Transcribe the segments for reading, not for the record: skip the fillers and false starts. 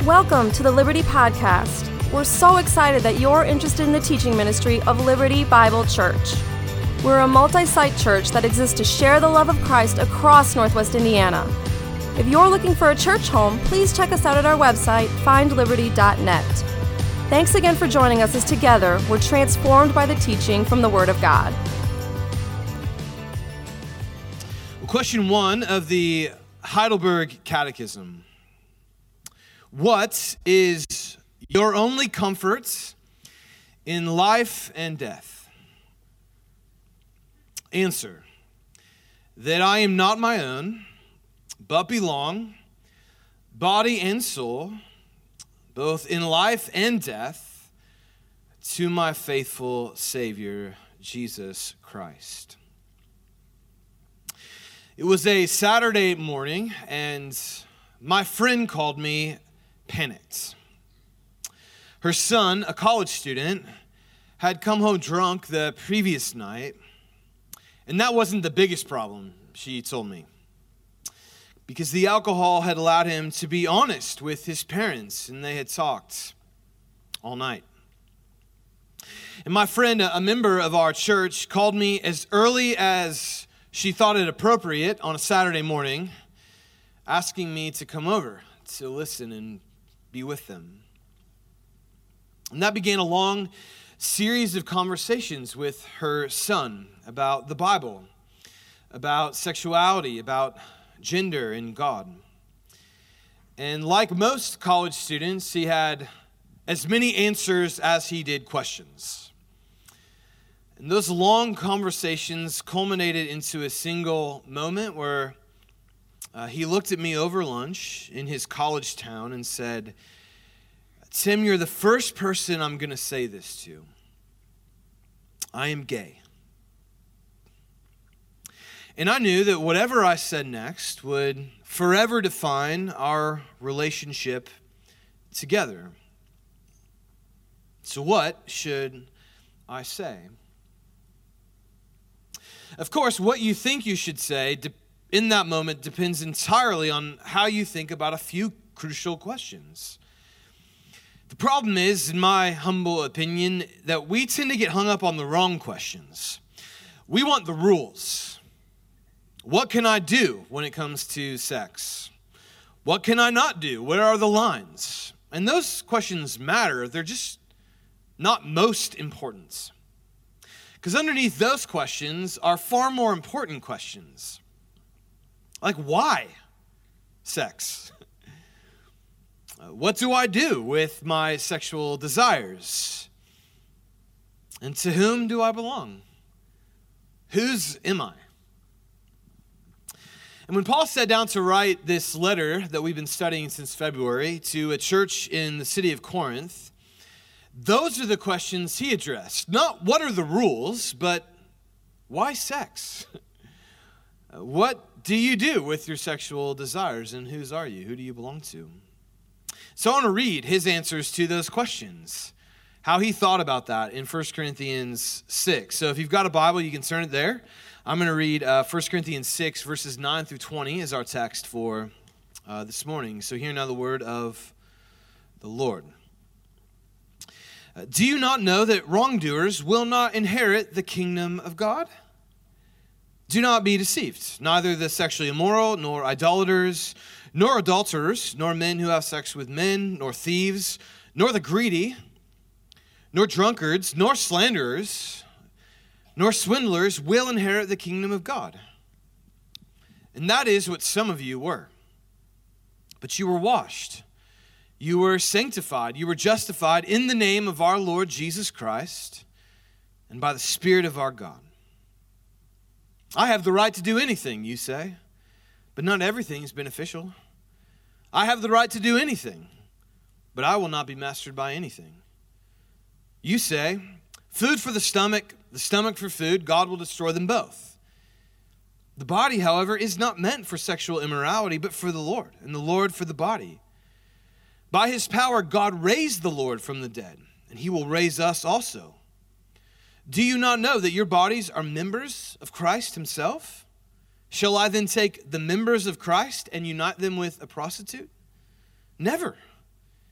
Welcome to the Liberty Podcast. We're so excited that you're interested in the teaching ministry of Liberty Bible Church. We're a multi-site church that exists to share the love of Christ across Northwest Indiana. If you're looking for a church home, please check us out at our website, findliberty.net. Thanks again for joining us as together we're transformed by the teaching from the Word of God. Question 1 of the Heidelberg Catechism. What is your only comfort in life and death? Answer: that I am not my own, but belong, body and soul, both in life and death, to my faithful Savior, Jesus Christ. It was a Saturday morning, and my friend called me panicked. Her son, a college student, had come home drunk the previous night, and that wasn't the biggest problem, she told me, because the alcohol had allowed him to be honest with his parents, and they had talked all night. And my friend, a member of our church, called me as early as she thought it appropriate on a Saturday morning, asking me to come over to listen and be with them. And that began a long series of conversations with her son about the Bible, about sexuality, about gender and God. And like most college students, he had as many answers as he did questions. And those long conversations culminated into a single moment where he looked at me over lunch in his college town and said, "Tim, you're the first person I'm going to say this to. I am gay." And I knew that whatever I said next would forever define our relationship together. So what should I say? Of course, what you think you should say in that moment depends entirely on how you think about a few crucial questions. The problem is, in my humble opinion, that we tend to get hung up on the wrong questions. We want the rules. What can I do when it comes to sex? What can I not do? Where are the lines? And those questions matter. They're just not most important. Because underneath those questions are far more important questions. Like, why sex? What do I do with my sexual desires? And to whom do I belong? Whose am I? And when Paul sat down to write this letter that we've been studying since February to a church in the city of Corinth, those are the questions he addressed. Not what are the rules, but why sex? What do you do with your sexual desires, and whose are you? Who do you belong to? So I want to read his answers to those questions, how he thought about that in 1 Corinthians 6. So if you've got a Bible, you can turn it there. I'm going to read 1 Corinthians 6, verses 9 through 20 as our text for this morning. So hear now the word of the Lord. Do you not know that wrongdoers will not inherit the kingdom of God? Do not be deceived. Neither the sexually immoral, nor idolaters, nor adulterers, nor men who have sex with men, nor thieves, nor the greedy, nor drunkards, nor slanderers, nor swindlers will inherit the kingdom of God. And that is what some of you were. But you were washed. You were sanctified, you were justified in the name of our Lord Jesus Christ and by the Spirit of our God. I have the right to do anything, you say, but not everything is beneficial. I have the right to do anything, but I will not be mastered by anything. You say, food for the stomach for food, God will destroy them both. The body, however, is not meant for sexual immorality, but for the Lord, and the Lord for the body. By his power, God raised the Lord from the dead, and he will raise us also. Do you not know that your bodies are members of Christ himself? Shall I then take the members of Christ and unite them with a prostitute? Never.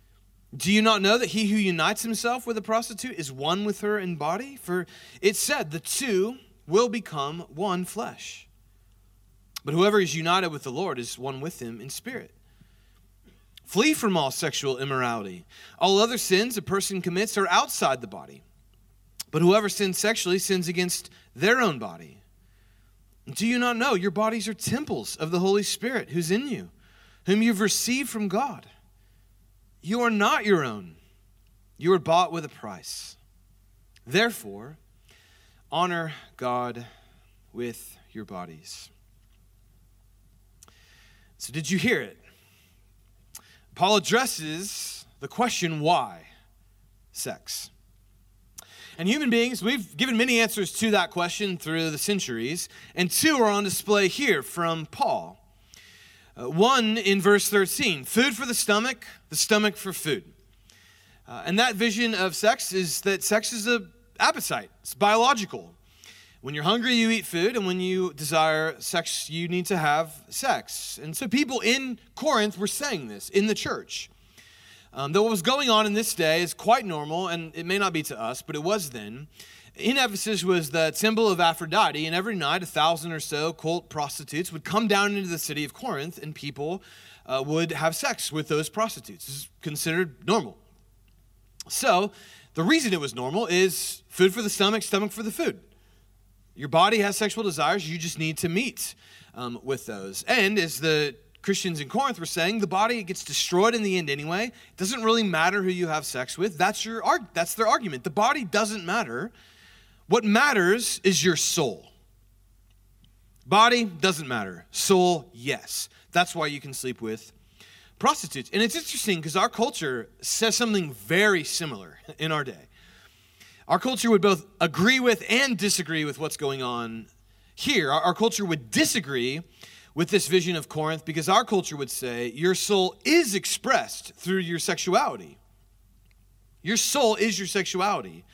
Do you not know that he who unites himself with a prostitute is one with her in body? For it said, the two will become one flesh. But whoever is united with the Lord is one with him in spirit. Flee from all sexual immorality. All other sins a person commits are outside the body. But whoever sins sexually sins against their own body. Do you not know your bodies are temples of the Holy Spirit who's in you, whom you've received from God? You are not your own. You were bought with a price. Therefore, honor God with your bodies. So did you hear it? Paul addresses the question, why sex? And human beings, we've given many answers to that question through the centuries, and two are on display here from Paul. One in verse 13, food for the stomach for food. And that vision of sex is that sex is an appetite. It's biological. When you're hungry, you eat food, and when you desire sex, you need to have sex. And so people in Corinth were saying this in the church. That what was going on in this day is quite normal, and it may not be to us, but it was then. In Ephesus was the temple of Aphrodite, and every night 1,000 or so cult prostitutes would come down into the city of Corinth, and people would have sex with those prostitutes. This is considered normal. So the reason it was normal is food for the stomach for the food. Your body has sexual desires, you just need to meet with those. And as the Christians in Corinth were saying, the body gets destroyed in the end anyway. It doesn't really matter who you have sex with. That's their argument. The body doesn't matter. What matters is your soul. Body doesn't matter. Soul, yes. That's why you can sleep with prostitutes. And it's interesting because our culture says something very similar in our day. Our culture would both agree with and disagree with what's going on here. Our culture would disagree with this vision of Corinth because our culture would say your soul is expressed through your sexuality. Your soul is your sexuality.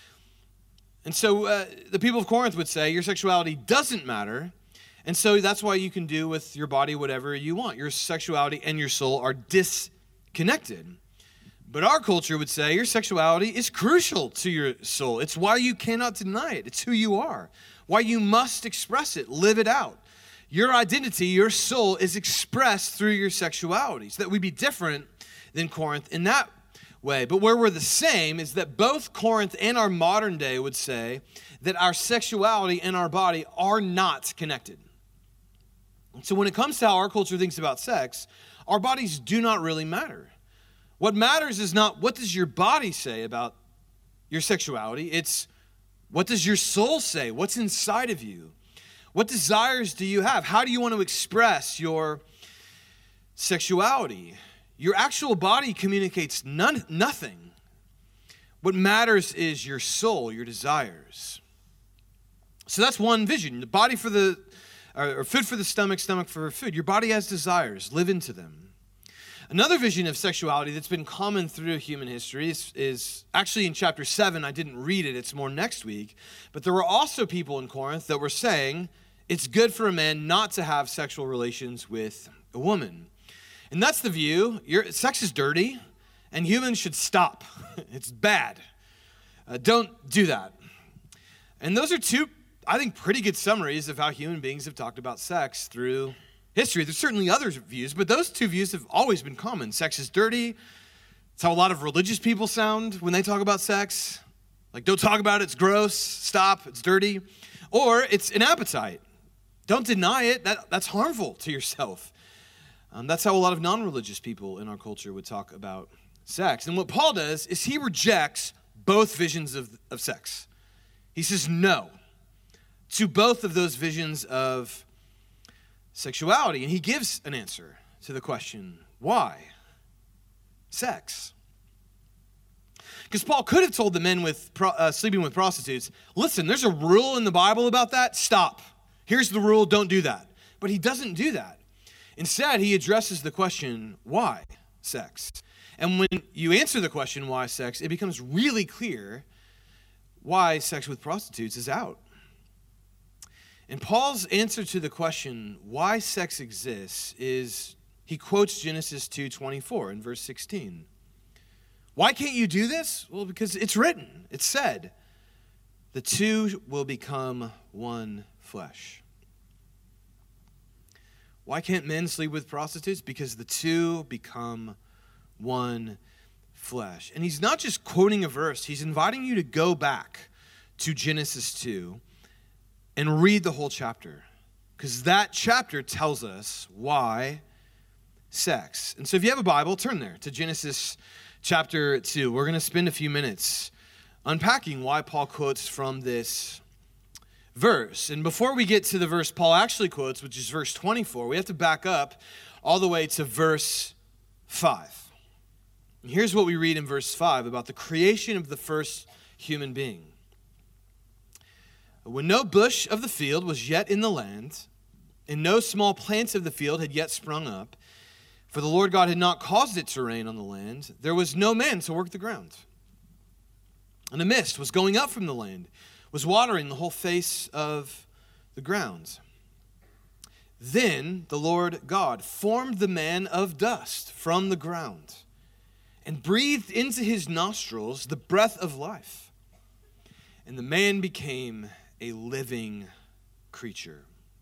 And so the people of Corinth would say your sexuality doesn't matter, and so that's why you can do with your body whatever you want. Your sexuality and your soul are disconnected. But our culture would say your sexuality is crucial to your soul. It's why you cannot deny it. It's who you are, why you must express it, live it out. Your identity, your soul is expressed through your sexuality. So that we'd be different than Corinth in that way. But where we're the same is that both Corinth and our modern day would say that our sexuality and our body are not connected. So when it comes to how our culture thinks about sex, our bodies do not really matter. What matters is not what does your body say about your sexuality. It's what does your soul say? What's inside of you? What desires do you have? How do you want to express your sexuality? Your actual body communicates nothing. What matters is your soul, your desires. So that's one vision. The body for the, or food for the stomach for food. Your body has desires. Live into them. Another vision of sexuality that's been common through human history is actually in chapter 7. I didn't read it. It's more next week. But there were also people in Corinth that were saying it's good for a man not to have sexual relations with a woman. And that's the view. Sex is dirty, and humans should stop. It's bad. Don't do that. And those are two, I think, pretty good summaries of how human beings have talked about sex through history. There's certainly other views, but those two views have always been common. Sex is dirty. It's how a lot of religious people sound when they talk about sex. Like, don't talk about it, it's gross, stop, it's dirty. Or it's an appetite. Don't deny it, that's harmful to yourself. That's how a lot of non-religious people in our culture would talk about sex. And what Paul does is he rejects both visions of sex. He says no to both of those visions of sexuality. And he gives an answer to the question, why sex? Because Paul could have told the men with sleeping with prostitutes, listen, there's a rule in the Bible about that. Stop. Here's the rule. Don't do that. But he doesn't do that. Instead, he addresses the question, why sex? And when you answer the question, why sex, it becomes really clear why sex with prostitutes is out. And Paul's answer to the question, why sex exists, is he quotes Genesis 2:24 in verse 16. Why can't you do this? Well, because it's written. It's said, the two will become one flesh. Why can't men sleep with prostitutes? Because the two become one flesh. And he's not just quoting a verse. He's inviting you to go back to Genesis 2 and read the whole chapter. Because that chapter tells us why sex. And so if you have a Bible, turn there to Genesis chapter 2. We're going to spend a few minutes unpacking why Paul quotes from this verse. And before we get to the verse Paul actually quotes, which is verse 24, we have to back up all the way to verse 5. And here's what we read in verse 5 about the creation of the first human being. When no bush of the field was yet in the land, and no small plants of the field had yet sprung up, for the Lord God had not caused it to rain on the land, there was no man to work the ground. And a mist was going up from the land, was watering the whole face of the ground. Then the Lord God formed the man of dust from the ground, and breathed into his nostrils the breath of life. And the man became a living creature.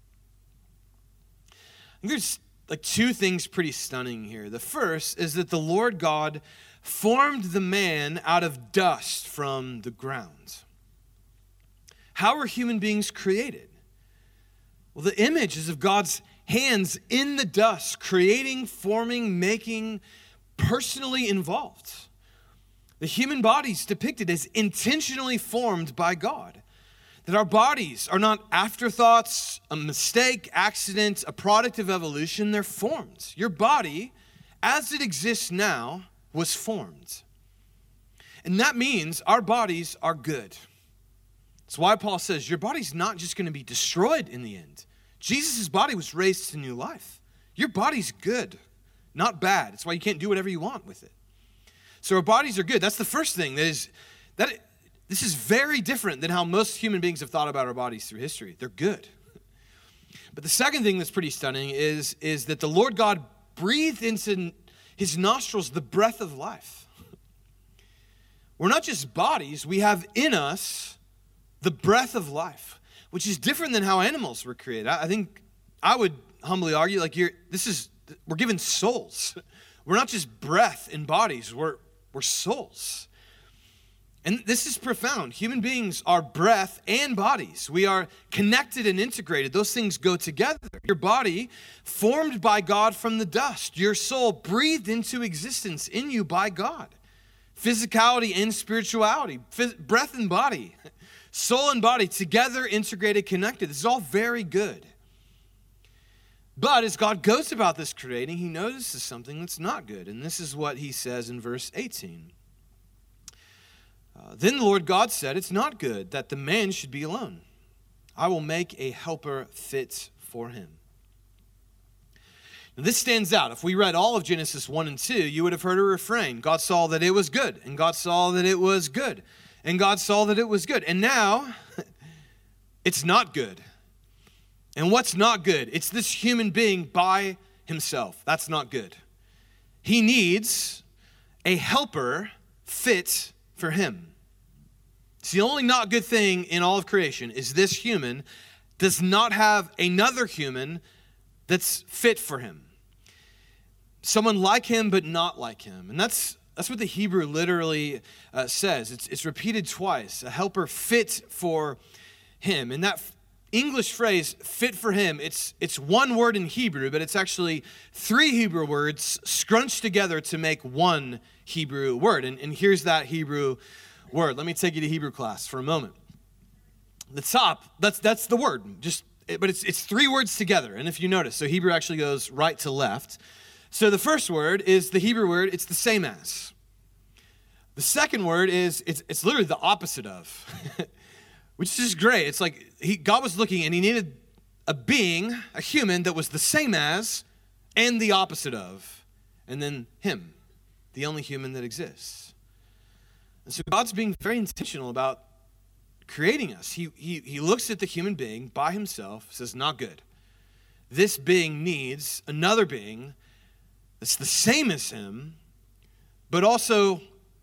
There's like two things pretty stunning here. The first is that the Lord God formed the man out of dust from the ground. How are human beings created? Well, the image is of God's hands in the dust, creating, forming, making, personally involved. The human body is depicted as intentionally formed by God. That our bodies are not afterthoughts, a mistake, accident, a product of evolution. They're formed. Your body, as it exists now, was formed. And that means our bodies are good. That's why Paul says your body's not just going to be destroyed in the end. Jesus' body was raised to new life. Your body's good, not bad. That's why you can't do whatever you want with it. So our bodies are good. That's the first thing. This is very different than how most human beings have thought about our bodies through history. They're good. But the second thing that's pretty stunning is that the Lord God breathed into his nostrils the breath of life. We're not just bodies, we have in us the breath of life, which is different than how animals were created. I think I would humbly argue we're given souls. We're not just breath in bodies, we're souls. And this is profound. Human beings are breath and bodies. We are connected and integrated. Those things go together. Your body, formed by God from the dust. Your soul, breathed into existence in you by God. Physicality and spirituality. Breath and body. Soul and body, together, integrated, connected. This is all very good. But as God goes about this creating, he notices something that's not good. And this is what he says in verse 18. Then the Lord God said, it's not good that the man should be alone. I will make a helper fit for him. Now this stands out. If we read all of Genesis 1 and 2, you would have heard a refrain. God saw that it was good, and God saw that it was good, and God saw that it was good. And now, it's not good. And what's not good? It's this human being by himself. That's not good. He needs a helper fit for him. It's the only not good thing in all of creation is this human does not have another human that's fit for him. Someone like him, but not like him. And that's what the Hebrew literally says. It's repeated twice. A helper fit for him. And that English phrase, fit for him, it's one word in Hebrew, but it's actually three Hebrew words scrunched together to make one Hebrew word. And here's that Hebrew word. Let me take you to Hebrew class for a moment. The top, that's the word, but it's three words together. And if you notice, so Hebrew actually goes right to left. So the first word is the Hebrew word, it's the same as. The second word is, it's literally the opposite of, which is great. It's like God was looking and he needed a being, a human that was the same as and the opposite of, and then him, the only human that exists. And so God's being very intentional about creating us. He looks at the human being by himself, says, not good. This being needs another being that's the same as him, but also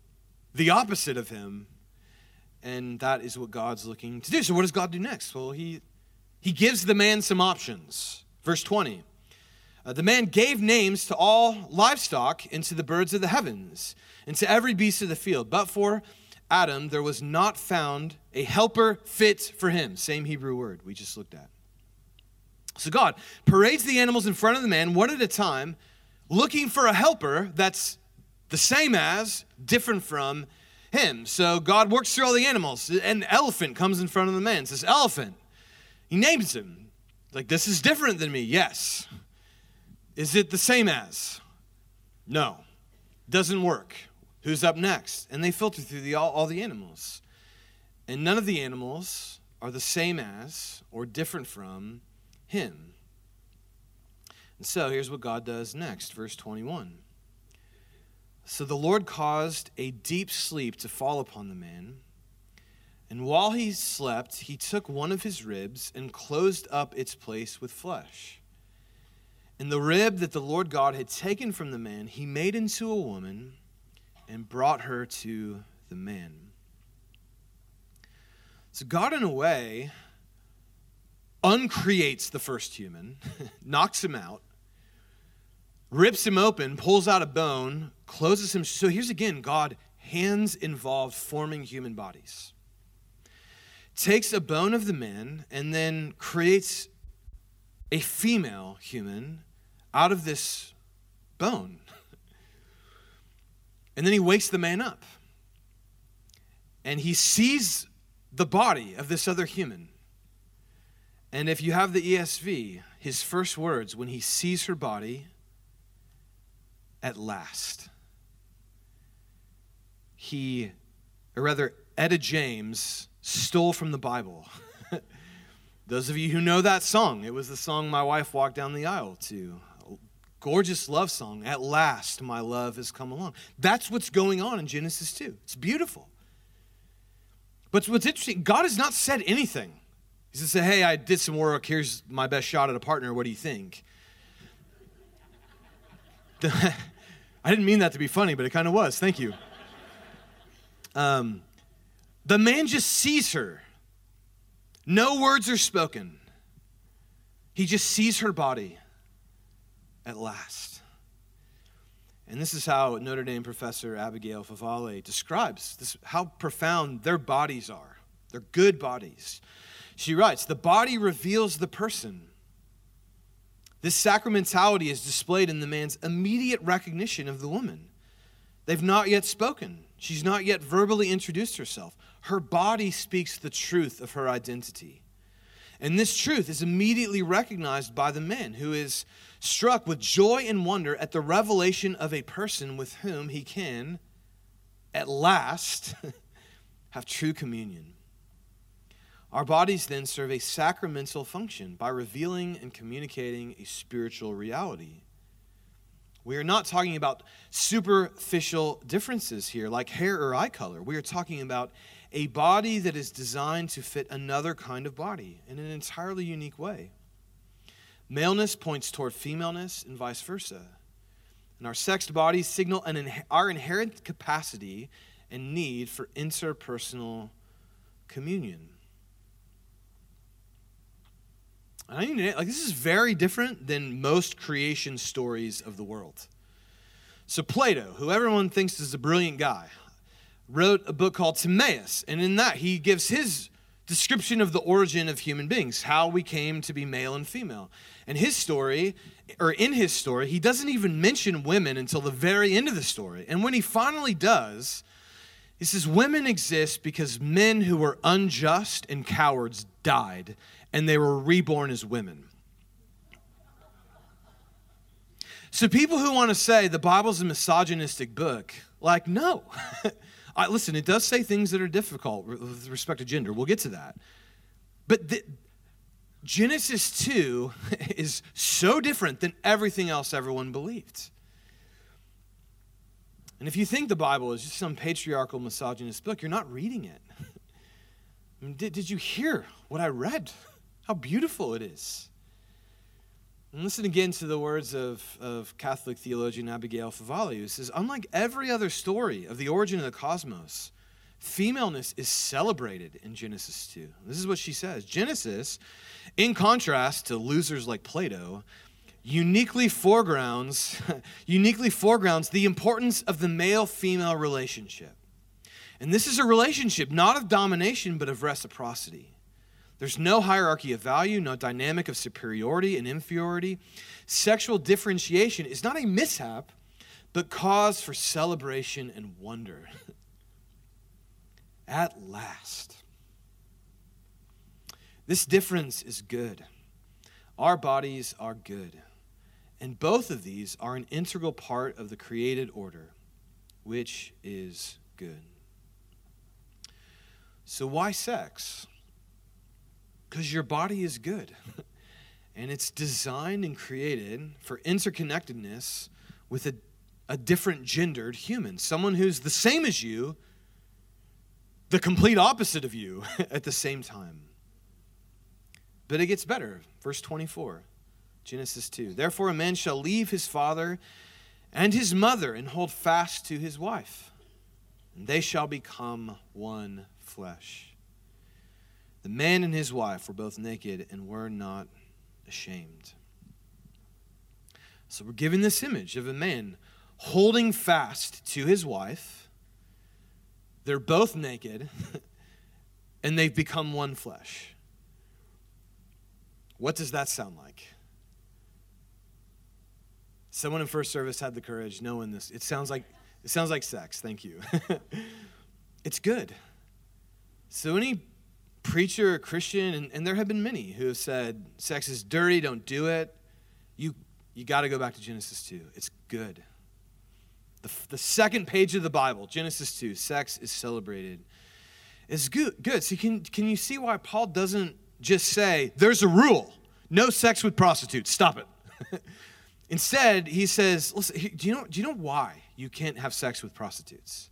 the opposite of him. And that is what God's looking to do. So what does God do next? Well, he gives the man some options. Verse 20. The man gave names to all livestock and to the birds of the heavens and to every beast of the field. But for Adam, there was not found a helper fit for him. Same Hebrew word we just looked at. So God parades the animals in front of the man one at a time, looking for a helper that's the same as, different from him. So God works through all the animals. An elephant comes in front of the man and says, elephant. He names him. Like, this is different than me. Yes. Is it the same as? No. Doesn't work. Who's up next? And they filter through all the animals. And none of the animals are the same as or different from him. And so here's what God does next, verse 21. So the Lord caused a deep sleep to fall upon the man, and while he slept, he took one of his ribs and closed up its place with flesh. And the rib that the Lord God had taken from the man, he made into a woman and brought her to the man. So God, in a way, uncreates the first human, knocks him out, rips him open, pulls out a bone, closes him. So here's again, God, hands involved forming human bodies. Takes a bone of the man and then creates a female human out of this bone. And then he wakes the man up. And he sees the body of this other human. And if you have the ESV, his first words when he sees her body, at last. Etta James stole from the Bible. Those of you who know that song, it was the song my wife walked down the aisle to. A gorgeous love song. At last, my love has come along. That's what's going on in Genesis 2. It's beautiful. But what's interesting, God has not said anything. He just said, hey, I did some work. Here's my best shot at a partner. What do you think? I didn't mean that to be funny, but it kind of was. Thank you. The man just sees her. No words are spoken. He just sees her body at last. And this is how Notre Dame professor Abigail Favale describes this, how profound their bodies are. They're good bodies. She writes, the body reveals the person. This sacramentality is displayed in the man's immediate recognition of the woman. They've not yet spoken. She's not yet verbally introduced herself. Her body speaks the truth of her identity. And this truth is immediately recognized by the man, who is struck with joy and wonder at the revelation of a person with whom he can, at last, have true communion. Our bodies then serve a sacramental function by revealing and communicating a spiritual reality. We are not talking about superficial differences here, like hair or eye color. We are talking about a body that is designed to fit another kind of body in an entirely unique way. Maleness points toward femaleness and vice versa. And our sexed bodies signal our inherent capacity and need for interpersonal communion. This is very different than most creation stories of the world. So Plato, who everyone thinks is a brilliant guy, wrote a book called Timaeus, and in that he gives his description of the origin of human beings, how we came to be male and female. And in his story, he doesn't even mention women until the very end of the story. And when he finally does, he says, women exist because men who were unjust and cowards died, and they were reborn as women. So people who want to say the Bible's a misogynistic book, like, no. Listen, it does say things that are difficult with respect to gender. We'll get to that. But Genesis 2 is so different than everything else everyone believed. And if you think the Bible is just some patriarchal misogynist book, you're not reading it. I mean, did you hear what I read? How beautiful it is. And listen again to the words of Catholic theologian Abigail Favale, who says, unlike every other story of the origin of the cosmos, femaleness is celebrated in Genesis 2. This is what she says. Genesis, in contrast to losers like Plato, uniquely foregrounds the importance of the male-female relationship. And this is a relationship not of domination, but of reciprocity. There's no hierarchy of value, no dynamic of superiority and inferiority. Sexual differentiation is not a mishap, but cause for celebration and wonder. At last. This difference is good. Our bodies are good. And both of these are an integral part of the created order, which is good. So why sex? Because your body is good. And it's designed and created for interconnectedness with a different gendered human. Someone who's the same as you, the complete opposite of you at the same time. But it gets better. Verse 24, Genesis 2. Therefore a man shall leave his father and his mother and hold fast to his wife, and they shall become one flesh. The man and his wife were both naked and were not ashamed. So we're given this image of a man holding fast to his wife. They're both naked, and they've become one flesh. What does that sound like? Someone in first service had the courage knowing this. It sounds like sex. Thank you. It's good. So any preacher or Christian, and there have been many who have said sex is dirty, don't do it. You got to go back to Genesis 2. It's good. The second page of the Bible, Genesis 2, sex is celebrated. It's good. So can you see why Paul doesn't just say, there's a rule, no sex with prostitutes, stop it. Instead, he says, listen, do you know why you can't have sex with prostitutes?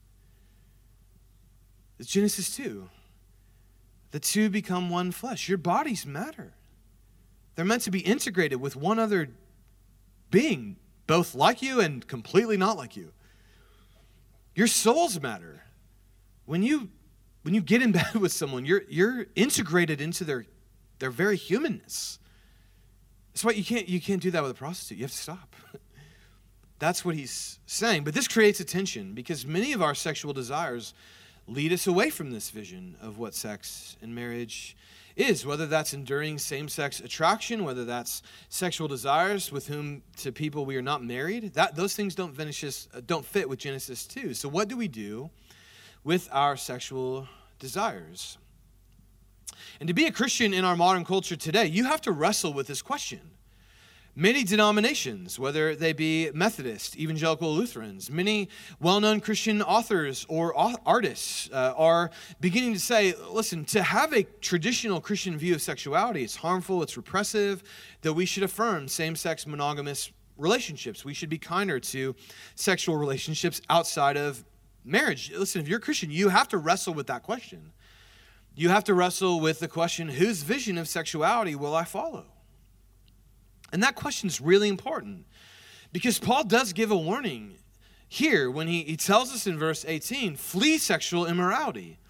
It's Genesis 2. The two become one flesh. Your bodies matter. They're meant to be integrated with one other being, both like you and completely not like you. Your souls matter. When you get in bed with someone, you're integrated into their very humanness. That's why you can't do that with a prostitute. You have to stop. That's what he's saying. But this creates a tension because many of our sexual desires lead us away from this vision of what sex and marriage is, whether that's enduring same-sex attraction, whether that's sexual desires to people we are not married. Those things don't fit with Genesis 2. So what do we do with our sexual desires? And to be a Christian in our modern culture today, you have to wrestle with this question. Many denominations, whether they be Methodist, Evangelical Lutherans, many well-known Christian authors or artists are beginning to say, listen, to have a traditional Christian view of sexuality, it's harmful, it's repressive, that we should affirm same-sex monogamous relationships. We should be kinder to sexual relationships outside of marriage. Listen, if you're a Christian, you have to wrestle with that question. You have to wrestle with the question, whose vision of sexuality will I follow? And that question is really important because Paul does give a warning here when he tells us in verse 18, flee sexual immorality.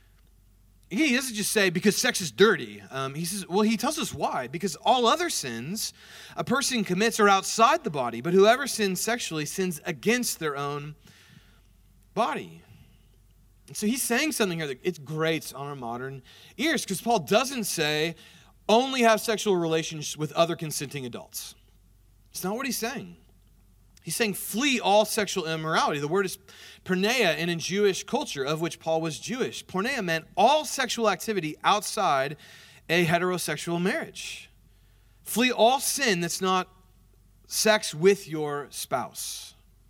He doesn't just say because sex is dirty. He tells us why. Because all other sins a person commits are outside the body, but whoever sins sexually sins against their own body. And so he's saying something here that it grates on our modern ears because Paul doesn't say only have sexual relations with other consenting adults. It's not what he's saying. He's saying flee all sexual immorality. The word is porneia, and in Jewish culture, of which Paul was Jewish, porneia meant all sexual activity outside a heterosexual marriage. Flee all sin that's not sex with your spouse.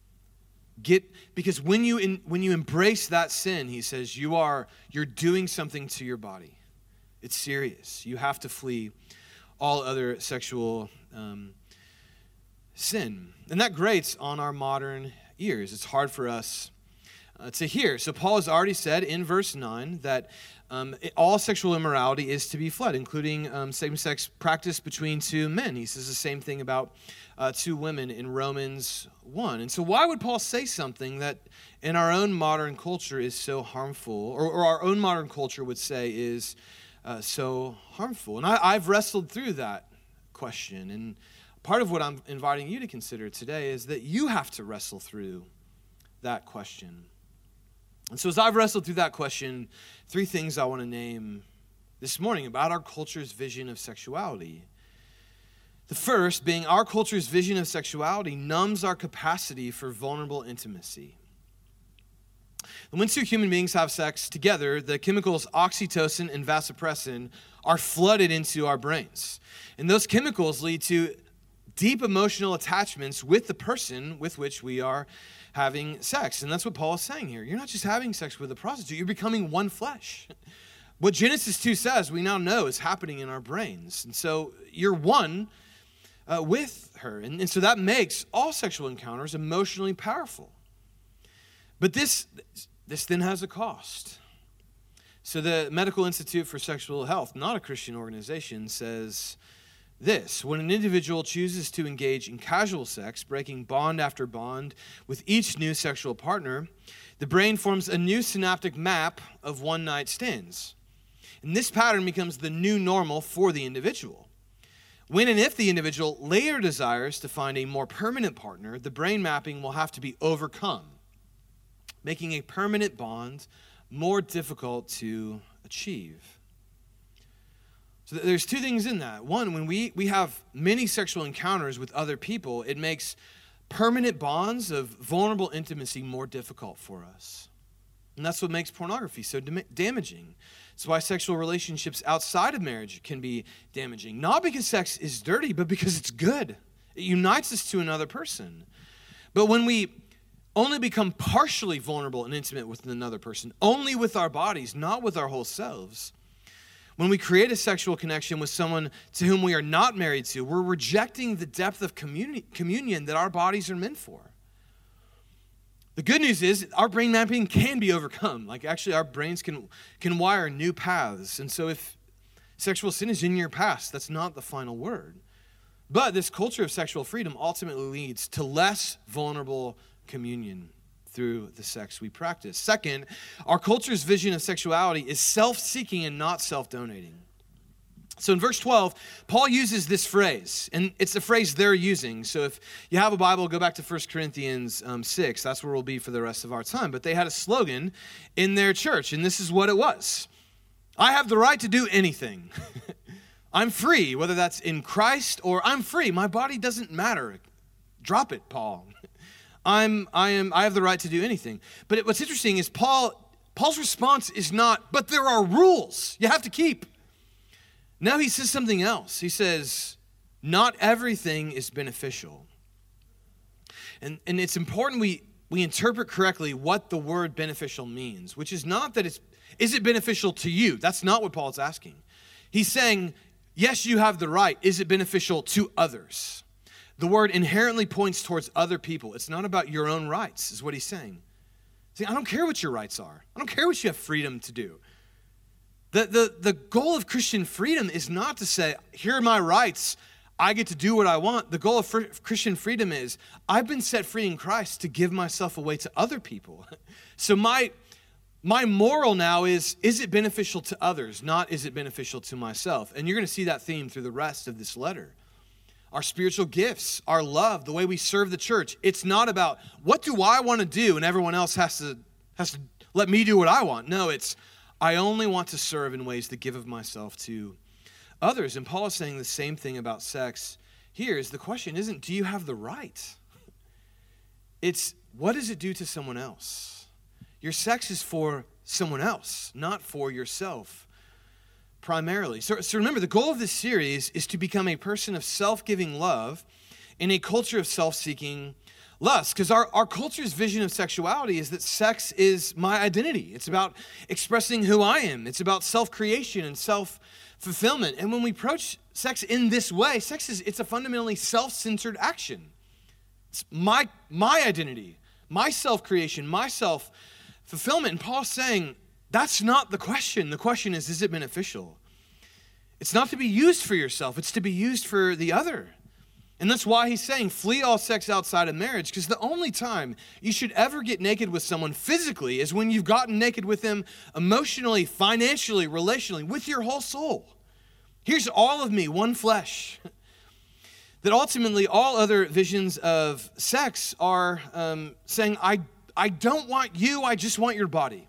Because when you embrace that sin, he says, you're doing something to your body. It's serious. You have to flee all other sexual sin. And that grates on our modern ears. It's hard for us to hear. So Paul has already said in verse 9 that all sexual immorality is to be fled, including same-sex practice between two men. He says the same thing about two women in Romans 1. And so why would Paul say something that in our own modern culture is so harmful, or our own modern culture would say is so harmful? And I've wrestled through that question, and part of what I'm inviting you to consider today is that you have to wrestle through that question. And so as I've wrestled through that question, three things I want to name this morning about our culture's vision of sexuality. The first being our culture's vision of sexuality numbs our capacity for vulnerable intimacy. When two human beings have sex together, the chemicals oxytocin and vasopressin are flooded into our brains. And those chemicals lead to deep emotional attachments with the person with which we are having sex. And that's what Paul is saying here. You're not just having sex with a prostitute, you're becoming one flesh. What Genesis 2 says, we now know is happening in our brains. And so you're one with her. And so that makes all sexual encounters emotionally powerful. But this then has a cost. So the Medical Institute for Sexual Health, not a Christian organization, says this: when an individual chooses to engage in casual sex, breaking bond after bond with each new sexual partner, the brain forms a new synaptic map of one-night stands. And this pattern becomes the new normal for the individual. When and if the individual later desires to find a more permanent partner, the brain mapping will have to be overcome, making a permanent bond more difficult to achieve. So there's two things in that. One, when we have many sexual encounters with other people, it makes permanent bonds of vulnerable intimacy more difficult for us. And that's what makes pornography so damaging. It's why sexual relationships outside of marriage can be damaging. Not because sex is dirty, but because it's good. It unites us to another person. But when we only become partially vulnerable and intimate with another person, only with our bodies, not with our whole selves, when we create a sexual connection with someone to whom we are not married to, we're rejecting the depth of communion that our bodies are meant for. The good news is our brain mapping can be overcome. Like actually our brains can wire new paths. And so if sexual sin is in your past, that's not the final word. But this culture of sexual freedom ultimately leads to less vulnerable communion through the sex we practice. Second, our culture's vision of sexuality is self-seeking and not self-donating. So in verse 12, Paul uses this phrase, and it's a phrase they're using. So if you have a Bible, go back to 1 Corinthians 6. That's where we'll be for the rest of our time. But they had a slogan in their church, and this is what it was: I have the right to do anything. I'm free, whether that's in Christ or I'm free. My body doesn't matter. Drop it, Paul. I have the right to do anything. But what's interesting is Paul's response is not, but there are rules you have to keep. No, he says something else. He says, not everything is beneficial. And it's important we interpret correctly what the word beneficial means, which is not that is it beneficial to you? That's not what Paul's asking. He's saying, yes, you have the right. Is it beneficial to others? The word inherently points towards other people. It's not about your own rights, is what he's saying. See, I don't care what your rights are. I don't care what you have freedom to do. The goal of Christian freedom is not to say, here are my rights, I get to do what I want. The goal of Christian freedom is, I've been set free in Christ to give myself away to other people. So my moral now is it beneficial to others, not is it beneficial to myself? And you're going to see that theme through the rest of this letter. Our spiritual gifts, our love, the way we serve the church. It's not about what do I want to do and everyone else has to let me do what I want. No, it's I only want to serve in ways that give of myself to others. And Paul is saying the same thing about sex here. Is the question isn't do you have the right? It's what does it do to someone else? Your sex is for someone else, not for yourself. Primarily. So remember, the goal of this series is to become a person of self-giving love in a culture of self-seeking lust. Because our culture's vision of sexuality is that sex is my identity. It's about expressing who I am. It's about self-creation and self-fulfillment. And when we approach sex in this way, it's a fundamentally self-centered action. It's my identity, my self-creation, my self fulfillment. And Paul's saying, that's not the question. The question is it beneficial? It's not to be used for yourself. It's to be used for the other. And that's why he's saying, flee all sex outside of marriage, because the only time you should ever get naked with someone physically is when you've gotten naked with them emotionally, financially, relationally, with your whole soul. Here's all of me, one flesh. That ultimately all other visions of sex are saying, I don't want you, I just want your body.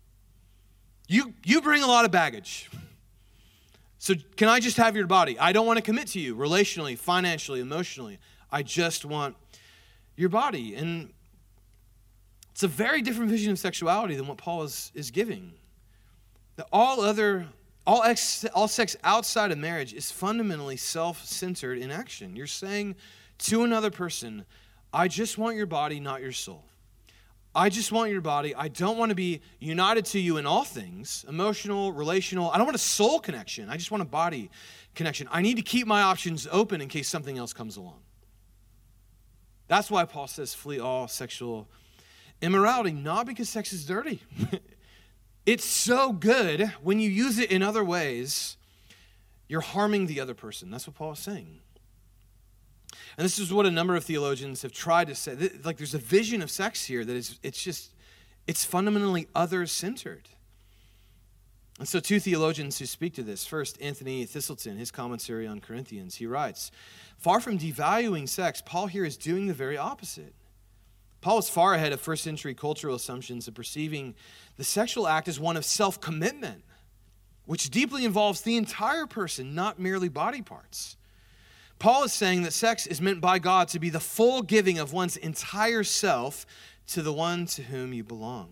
You bring a lot of baggage. So can I just have your body? I don't want to commit to you relationally, financially, emotionally. I just want your body. And it's a very different vision of sexuality than what Paul is giving. That all sex outside of marriage is fundamentally self-centered in action. You're saying to another person, I just want your body, not your soul. I just want your body. I don't want to be united to you in all things, emotional, relational. I don't want a soul connection. I just want a body connection. I need to keep my options open in case something else comes along. That's why Paul says flee all sexual immorality, not because sex is dirty. It's so good when you use it in other ways, you're harming the other person. That's what Paul is saying. And this is what a number of theologians have tried to say. Like there's a vision of sex here that it's fundamentally other-centered. And so two theologians who speak to this. First, Anthony Thistleton, his commentary on Corinthians, he writes, far from devaluing sex, Paul here is doing the very opposite. Paul is far ahead of first century cultural assumptions of perceiving the sexual act as one of self-commitment, which deeply involves the entire person, not merely body parts. Paul is saying that sex is meant by God to be the full giving of one's entire self to the one to whom you belong.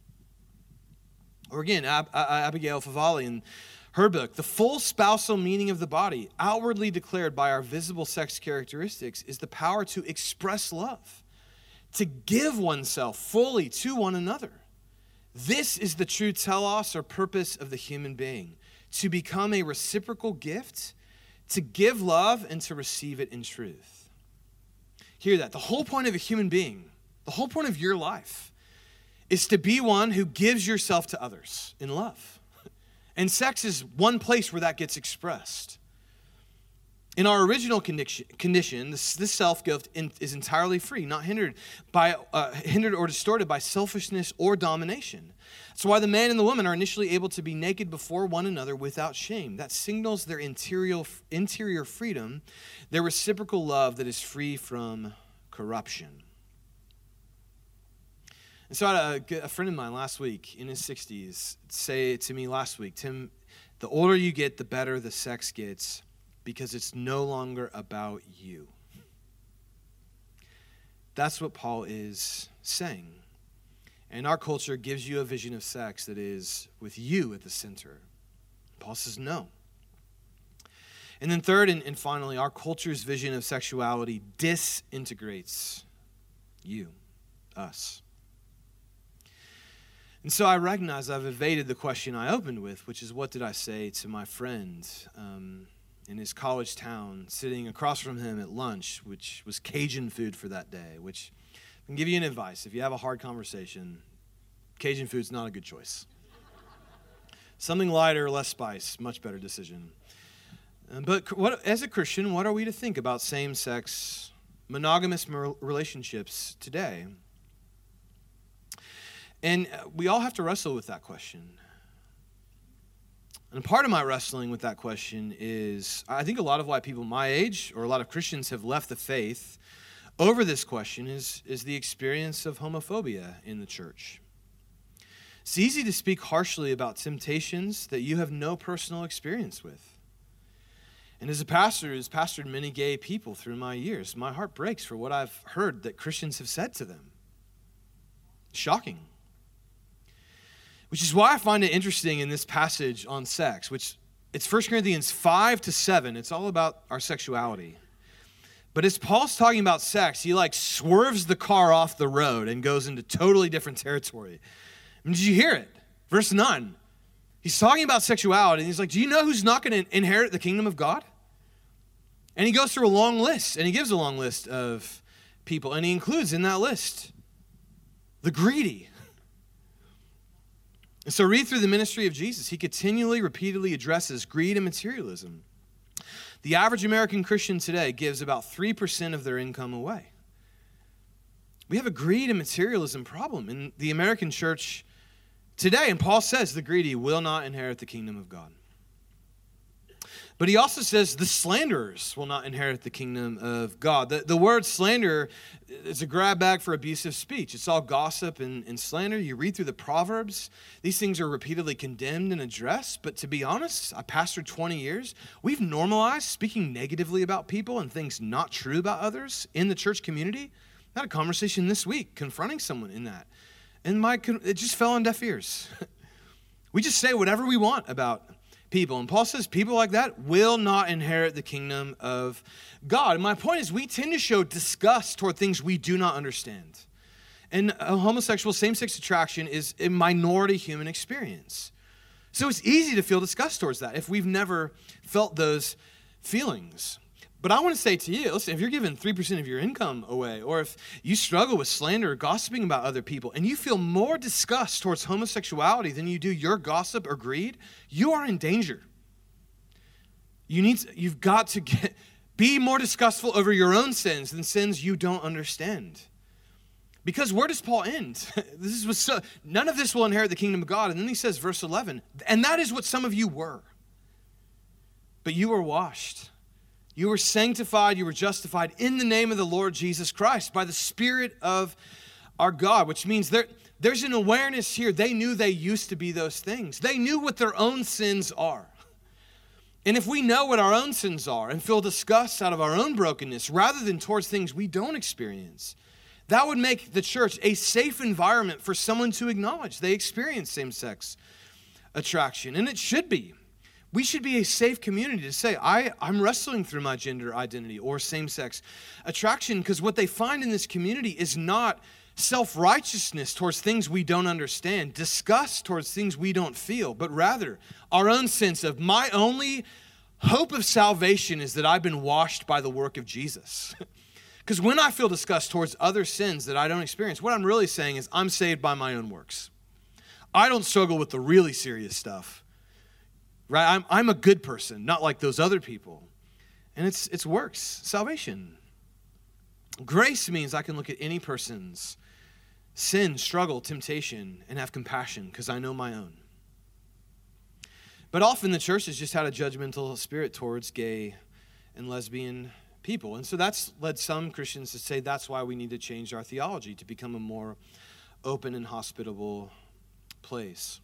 Or again, Abigail Favale in her book, the full spousal meaning of the body, outwardly declared by our visible sex characteristics, is the power to express love, to give oneself fully to one another. This is the true telos or purpose of the human being, to become a reciprocal gift, to give love and to receive it in truth. Hear that. The whole point of a human being, the whole point of your life, is to be one who gives yourself to others in love. And sex is one place where that gets expressed. In our original condition, this self-gift is entirely free, not hindered or distorted by selfishness or domination. That's why the man and the woman are initially able to be naked before one another without shame. That signals their interior freedom, their reciprocal love that is free from corruption. And so I had a friend of mine last week in his 60s say to me last week, Tim, the older you get, the better the sex gets, because it's no longer about you. That's what Paul is saying. And our culture gives you a vision of sex that is with you at the center. Paul says no. And then third and finally, our culture's vision of sexuality disintegrates you, us. And so I recognize I've evaded the question I opened with, which is what did I say to my friend in his college town, sitting across from him at lunch, which was Cajun food for that day, which I can give you an advice. If you have a hard conversation, Cajun food's not a good choice. Something lighter, less spice, much better decision. But as a Christian, what are we to think about same-sex monogamous relationships today? And we all have to wrestle with that question. And part of my wrestling with that question is, I think a lot of why people my age, or a lot of Christians, have left the faith over this question is the experience of homophobia in the church. It's easy to speak harshly about temptations that you have no personal experience with. And as a pastor who's pastored many gay people through my years, my heart breaks for what I've heard that Christians have said to them. Shocking. Which is why I find it interesting in this passage on sex, which it's 1 Corinthians 5-7. It's all about our sexuality. But as Paul's talking about sex, he swerves the car off the road and goes into totally different territory. Did you hear it? Verse 9. He's talking about sexuality, and he's like, do you know who's not going to inherit the kingdom of God? And he goes through a long list, and he gives a long list of people, and he includes in that list the greedy, And so read through the ministry of Jesus. He continually, repeatedly addresses greed and materialism. The average American Christian today gives about 3% of their income away. We have a greed and materialism problem in the American church today. And Paul says the greedy will not inherit the kingdom of God. But he also says the slanderers will not inherit the kingdom of God. The word slander is a grab bag for abusive speech. It's all gossip and slander. You read through the Proverbs, these things are repeatedly condemned and addressed. But to be honest, I pastored 20 years. We've normalized speaking negatively about people and things not true about others in the church community. I had a conversation this week confronting someone in that. And it just fell on deaf ears. We just say whatever we want about people. And Paul says people like that will not inherit the kingdom of God. And my point is we tend to show disgust toward things we do not understand. And a homosexual same-sex attraction is a minority human experience. So it's easy to feel disgust towards that if we've never felt those feelings. But I want to say to you, listen, if you're giving 3% of your income away, or if you struggle with slander or gossiping about other people, and you feel more disgust towards homosexuality than you do your gossip or greed, you are in danger. You've got to be more disgustful over your own sins than sins you don't understand. Because where does Paul end? None of this will inherit the kingdom of God. And then he says, verse 11, and that is what some of you were. But you were washed. You were sanctified, you were justified in the name of the Lord Jesus Christ by the Spirit of our God, which means there's an awareness here. They knew they used to be those things. They knew what their own sins are. And if we know what our own sins are and feel disgust out of our own brokenness rather than towards things we don't experience, that would make the church a safe environment for someone to acknowledge they experience same-sex attraction. And it should be. We should be a safe community to say, I'm wrestling through my gender identity or same-sex attraction, because what they find in this community is not self-righteousness towards things we don't understand, disgust towards things we don't feel, but rather our own sense of my only hope of salvation is that I've been washed by the work of Jesus. Because when I feel disgust towards other sins that I don't experience, what I'm really saying is I'm saved by my own works. I don't struggle with the really serious stuff. Right? I'm a good person, not like those other people. And it's works, salvation. Grace means I can look at any person's sin, struggle, temptation, and have compassion because I know my own. But often the church has just had a judgmental spirit towards gay and lesbian people. And so that's led some Christians to say that's why we need to change our theology to become a more open and hospitable place.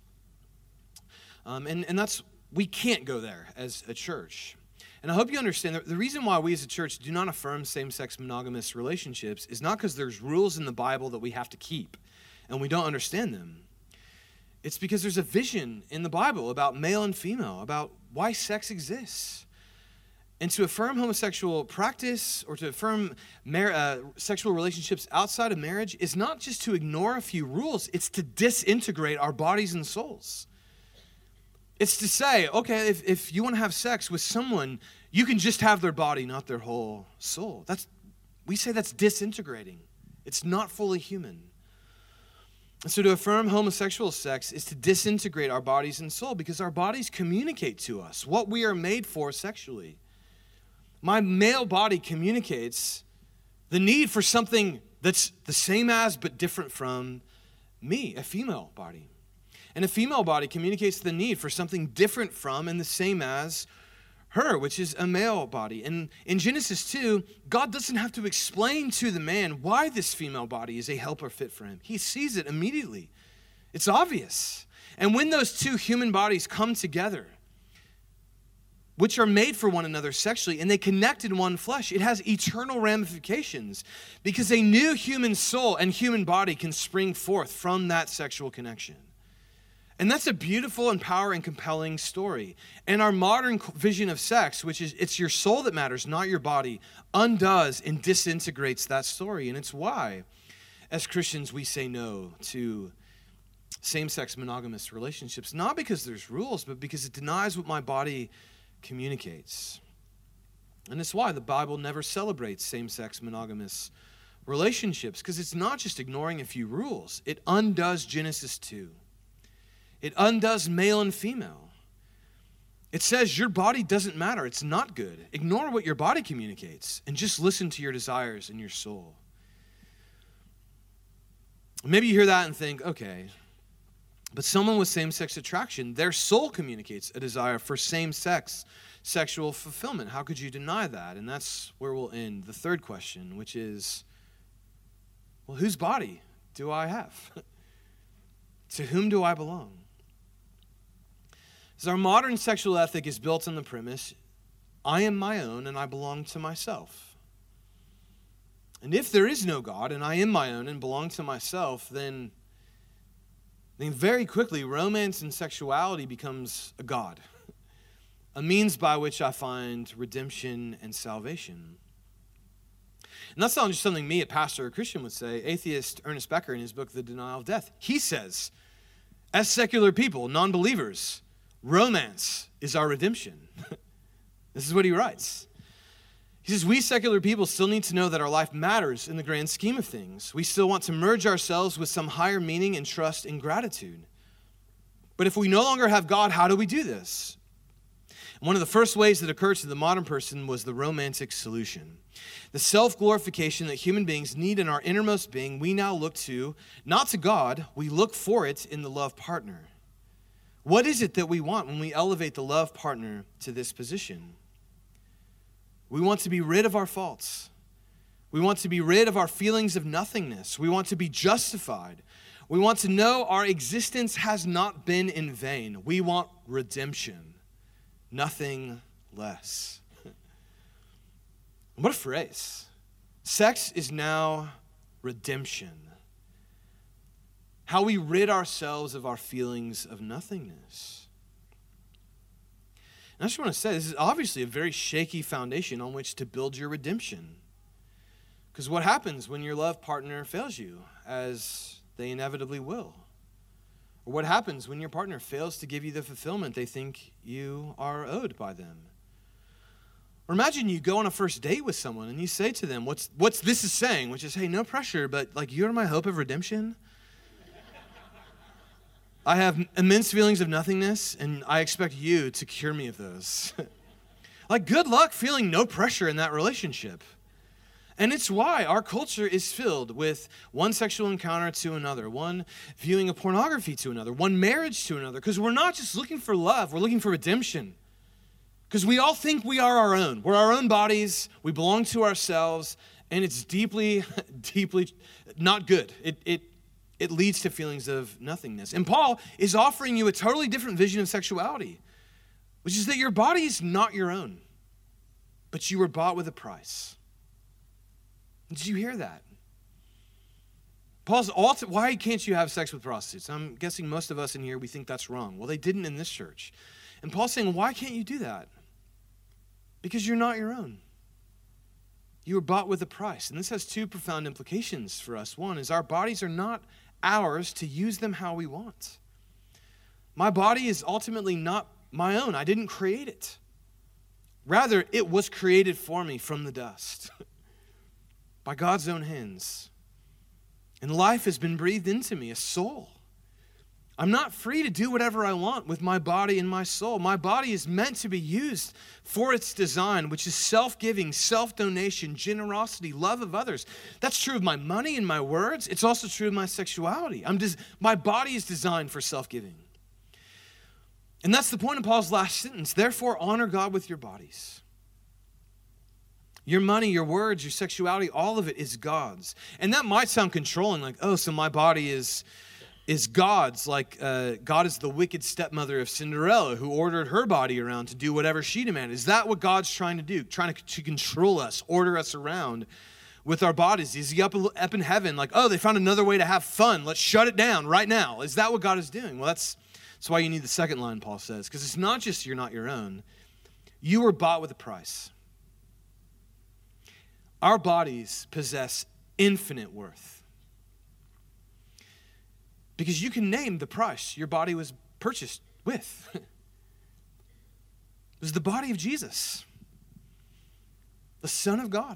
And that's we can't go there as a church. And I hope you understand that the reason why we as a church do not affirm same-sex monogamous relationships is not because there's rules in the Bible that we have to keep and we don't understand them. It's because there's a vision in the Bible about male and female, about why sex exists. And to affirm homosexual practice or to affirm sexual relationships outside of marriage is not just to ignore a few rules, it's to disintegrate our bodies and souls. It's to say, okay, if you want to have sex with someone, you can just have their body, not their whole soul. We say that's disintegrating. It's not fully human. And so to affirm homosexual sex is to disintegrate our bodies and soul because our bodies communicate to us what we are made for sexually. My male body communicates the need for something that's the same as but different from me, a female body. And a female body communicates the need for something different from and the same as her, which is a male body. And in Genesis 2, God doesn't have to explain to the man why this female body is a helper fit for him. He sees it immediately. It's obvious. And when those two human bodies come together, which are made for one another sexually, and they connect in one flesh, it has eternal ramifications because a new human soul and human body can spring forth from that sexual connection. And that's a beautiful, empowering, compelling story. And our modern vision of sex, which is it's your soul that matters, not your body, undoes and disintegrates that story. And it's why, as Christians, we say no to same-sex monogamous relationships, not because there's rules, but because it denies what my body communicates. And it's why the Bible never celebrates same-sex monogamous relationships, because it's not just ignoring a few rules. It undoes Genesis 2. It undoes male and female. It says your body doesn't matter. It's not good. Ignore what your body communicates and just listen to your desires and your soul. Maybe you hear that and think, okay, but someone with same-sex attraction, their soul communicates a desire for same-sex sexual fulfillment. How could you deny that? And that's where we'll end the third question, which is, well, whose body do I have? To whom do I belong? Because our modern sexual ethic is built on the premise, I am my own and I belong to myself. And if there is no God and I am my own and belong to myself, then very quickly romance and sexuality becomes a god, a means by which I find redemption and salvation. And that's not just something me, a pastor or Christian, would say. Atheist Ernest Becker, in his book, The Denial of Death, he says, as secular people, non-believers, romance is our redemption. This is what he writes. He says, we secular people still need to know that our life matters in the grand scheme of things. We still want to merge ourselves with some higher meaning and trust and gratitude. But if we no longer have God, how do we do this? And one of the first ways that occurred to the modern person was the romantic solution. The self-glorification that human beings need in our innermost being, we now look to, not to God, we look for it in the love partner. What is it that we want when we elevate the love partner to this position? We want to be rid of our faults. We want to be rid of our feelings of nothingness. We want to be justified. We want to know our existence has not been in vain. We want redemption, nothing less. What a phrase. Sex is now redemption. How we rid ourselves of our feelings of nothingness. And I just want to say, this is obviously a very shaky foundation on which to build your redemption. Because what happens when your love partner fails you, as they inevitably will? Or what happens when your partner fails to give you the fulfillment they think you are owed by them? Or imagine you go on a first date with someone and you say to them, what's this is saying, which is, hey, no pressure, but like you're my hope of redemption. I have immense feelings of nothingness, and I expect you to cure me of those. Like, good luck feeling no pressure in that relationship. And it's why our culture is filled with one sexual encounter to another, one viewing of pornography to another, one marriage to another, because we're not just looking for love, we're looking for redemption. Because we all think we are our own. We're our own bodies, we belong to ourselves, and it's deeply, deeply not good. It leads to feelings of nothingness. And Paul is offering you a totally different vision of sexuality, which is that your body is not your own, but you were bought with a price. Did you hear that? Why can't you have sex with prostitutes? I'm guessing most of us in here, we think that's wrong. Well, they didn't in this church. And Paul's saying, why can't you do that? Because you're not your own. You were bought with a price. And this has two profound implications for us. One is our bodies are not ours to use them how we want. My body is ultimately not my own. I didn't create it. Rather, it was created for me from the dust by God's own hands. And life has been breathed into me, a soul. I'm not free to do whatever I want with my body and my soul. My body is meant to be used for its design, which is self-giving, self-donation, generosity, love of others. That's true of my money and my words. It's also true of my sexuality. My body is designed for self-giving. And that's the point of Paul's last sentence. Therefore, honor God with your bodies. Your money, your words, your sexuality, all of it is God's. And that might sound controlling, like, oh, so my body is God's, like God is the wicked stepmother of Cinderella who ordered her body around to do whatever she demanded. Is that what God's trying to do? Trying to control us, order us around with our bodies? Is he up in heaven like, oh, they found another way to have fun. Let's shut it down right now. Is that what God is doing? Well, that's why you need the second line, Paul says, because it's not just you're not your own. You were bought with a price. Our bodies possess infinite worth. Because you can name the price your body was purchased with. It was the body of Jesus, the Son of God,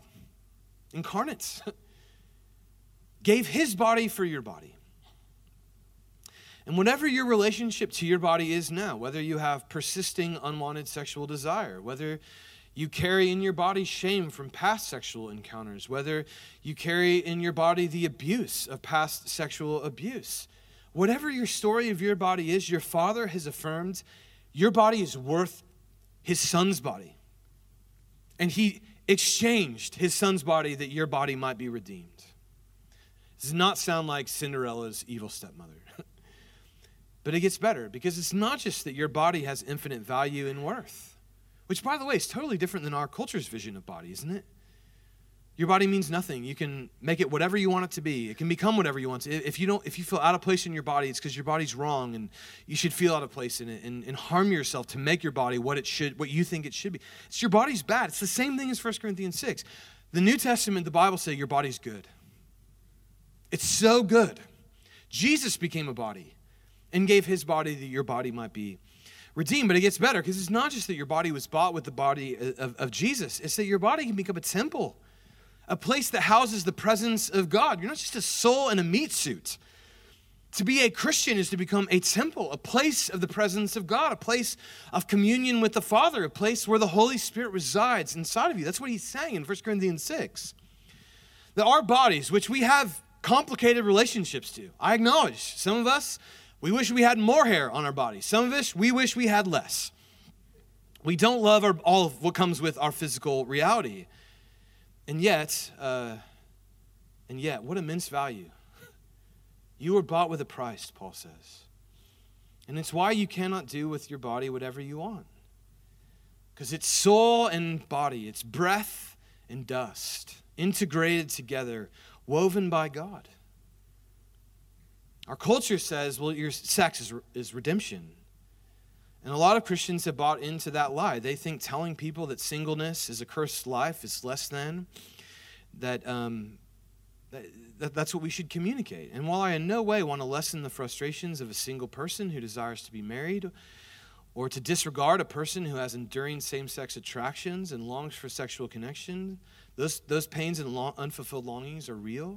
incarnate, gave his body for your body. And whatever your relationship to your body is now, whether you have persisting unwanted sexual desire, whether you carry in your body shame from past sexual encounters, whether you carry in your body the abuse of past sexual abuse, whatever your story of your body is, your Father has affirmed your body is worth his Son's body. And he exchanged his Son's body that your body might be redeemed. This does not sound like Cinderella's evil stepmother. But it gets better, because it's not just that your body has infinite value and worth, which, by the way, is totally different than our culture's vision of body, isn't it? Your body means nothing. You can make it whatever you want it to be. It can become whatever you want to. If you feel out of place in your body, it's because your body's wrong, and you should feel out of place in it and harm yourself to make your body what you think it should be. It's your body's bad. It's the same thing as 1 Corinthians 6. The New Testament, the Bible say your body's good. It's so good. Jesus became a body and gave his body that your body might be redeemed. But it gets better, because it's not just that your body was bought with the body of Jesus. It's that your body can become a temple, a place that houses the presence of God. You're not just a soul in a meat suit. To be a Christian is to become a temple, a place of the presence of God, a place of communion with the Father, a place where the Holy Spirit resides inside of you. That's what he's saying in 1 Corinthians 6. That our bodies, which we have complicated relationships to, I acknowledge, some of us, we wish we had more hair on our bodies. Some of us, we wish we had less. We don't love all of what comes with our physical reality. And yet, what immense value. You were bought with a price, Paul says. And it's why you cannot do with your body whatever you want. Because it's soul and body, it's breath and dust, integrated together, woven by God. Our culture says, well, your sex is redemption. And a lot of Christians have bought into that lie. They think telling people that singleness is a cursed life is less than, that's what we should communicate. And while I in no way want to lessen the frustrations of a single person who desires to be married, or to disregard a person who has enduring same-sex attractions and longs for sexual connection, those pains and unfulfilled longings are real.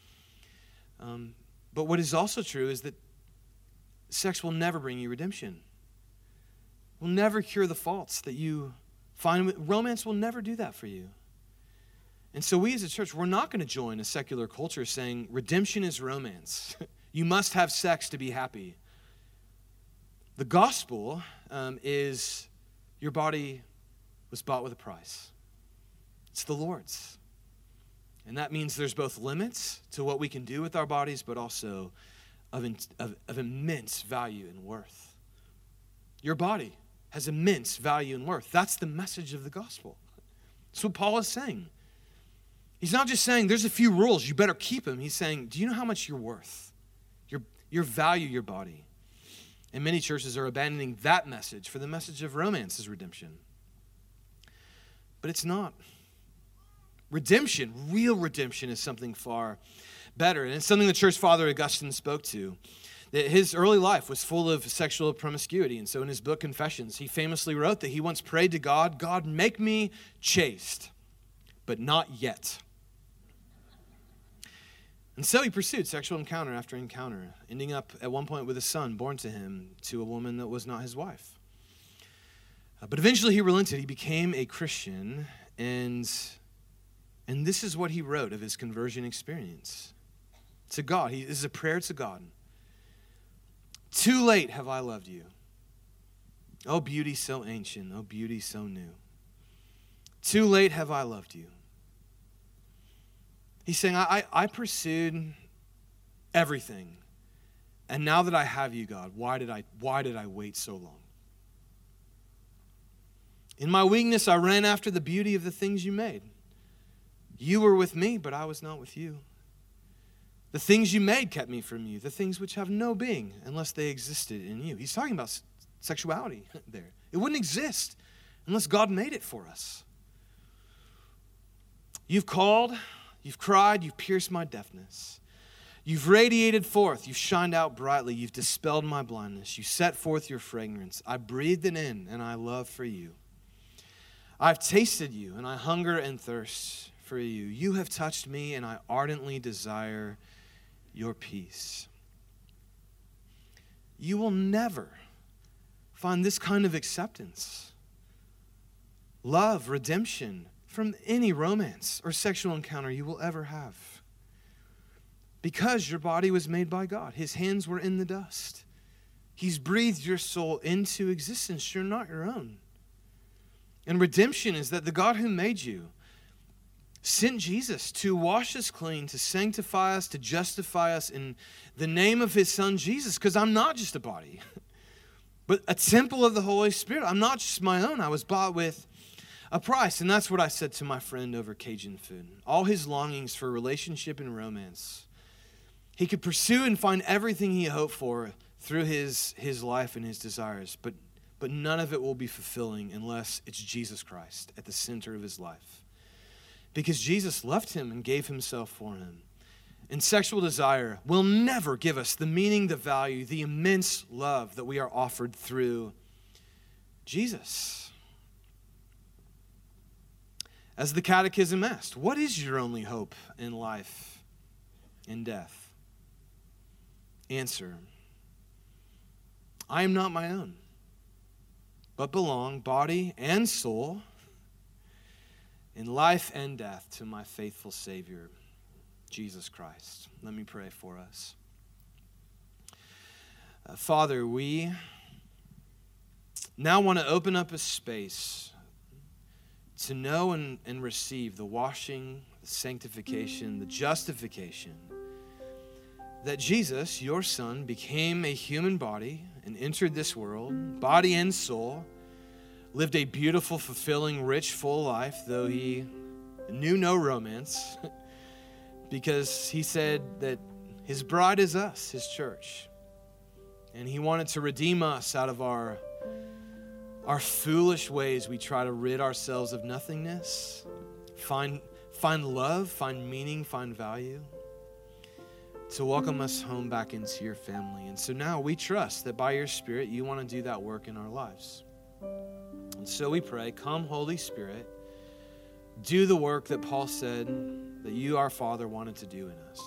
But what is also true is that sex will never bring you redemption. Will never cure the faults that you find. Romance will never do that for you. And so we as a church, we're not going to join a secular culture saying redemption is romance. You must have sex to be happy. The gospel is your body was bought with a price. It's the Lord's. And that means there's both limits to what we can do with our bodies, but also of immense value and worth. Your body has immense value and worth. That's the message of the gospel. That's what Paul is saying. He's not just saying there's a few rules, you better keep them. He's saying, do you know how much you're worth? Your value, your body. And many churches are abandoning that message for the message of romance is redemption. But it's not. Redemption, real redemption, is something far better. And it's something the church father Augustine spoke to. That his early life was full of sexual promiscuity. And so in his book, Confessions, he famously wrote that he once prayed to God, God, make me chaste, but not yet. And so he pursued sexual encounter after encounter, ending up at one point with a son born to him to a woman that was not his wife. But eventually he relented. He became a Christian, and this is what he wrote of his conversion experience to God. This is a prayer to God. Too late have I loved you. Oh, beauty so ancient. Oh, beauty so new. Too late have I loved you. He's saying, I pursued everything. And now that I have you, God, why did I wait so long? In my weakness, I ran after the beauty of the things you made. You were with me, but I was not with you. The things you made kept me from you, the things which have no being unless they existed in you. He's talking about sexuality there. It wouldn't exist unless God made it for us. You've called, you've cried, you've pierced my deafness. You've radiated forth, you've shined out brightly, you've dispelled my blindness. You set forth your fragrance. I breathed it in, and I love for you. I've tasted you, and I hunger and thirst for you. You have touched me, and I ardently desire your peace. you will never find this kind of acceptance, love, redemption from any romance or sexual encounter you will ever have. Because your body was made by God. His hands were in the dust. He's breathed your soul into existence. You're not your own. And redemption is that the God who made you sent Jesus to wash us clean, to sanctify us, to justify us in the name of his son Jesus. Because I'm not just a body, but a temple of the Holy Spirit. I'm not just my own. I was bought with a price. And that's what I said to my friend over Cajun food. All his longings for relationship and romance, he could pursue and find everything he hoped for through his life and his desires. But none of it will be fulfilling unless it's Jesus Christ at the center of his life. Because Jesus loved him and gave himself for him. And sexual desire will never give us the meaning, the value, the immense love that we are offered through Jesus. As the Catechism asked, what is your only hope in life and death? Answer, I am not my own, but belong, body and soul, in life and death to my faithful Savior, Jesus Christ. Let me pray for us. Father, we now want to open up a space to know and receive the washing, the sanctification, the justification that Jesus, your Son, became a human body and entered this world, body and soul, lived a beautiful, fulfilling, rich, full life, though he knew no romance, because he said that his bride is us, his church. And he wanted to redeem us out of our foolish ways. We try to rid ourselves of nothingness, find love, find meaning, find value, to welcome us home back into your family. And so now we trust that by your Spirit, you want to do that work in our lives. And so we pray, come Holy Spirit, do the work that Paul said that you, our Father, wanted to do in us.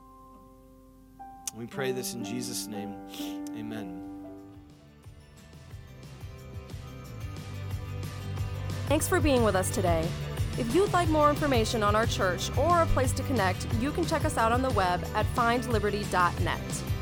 We pray this in Jesus' name, amen. Thanks for being with us today. If you'd like more information on our church or a place to connect, you can check us out on the web at findliberty.net.